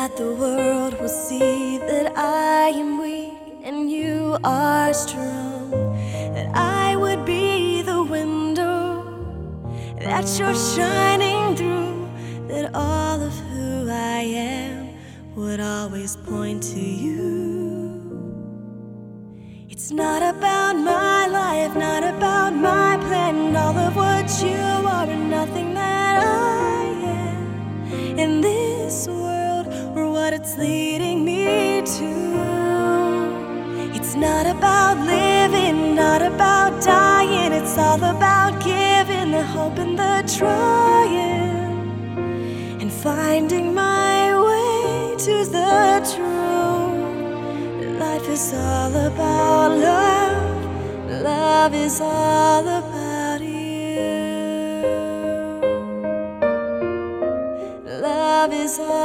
that the world will see that I am weak and you are strong, that I would be the window that you're shining through, that all of who I am would always point to you. It's not about my life, not about my plan, all of what you are and nothing that I am in this world, or what it's leading me to. It's not about living, not about dying, it's all about giving the hope and the trying, and finding my way to the truth. Life is all about love, love is all about you. Love is all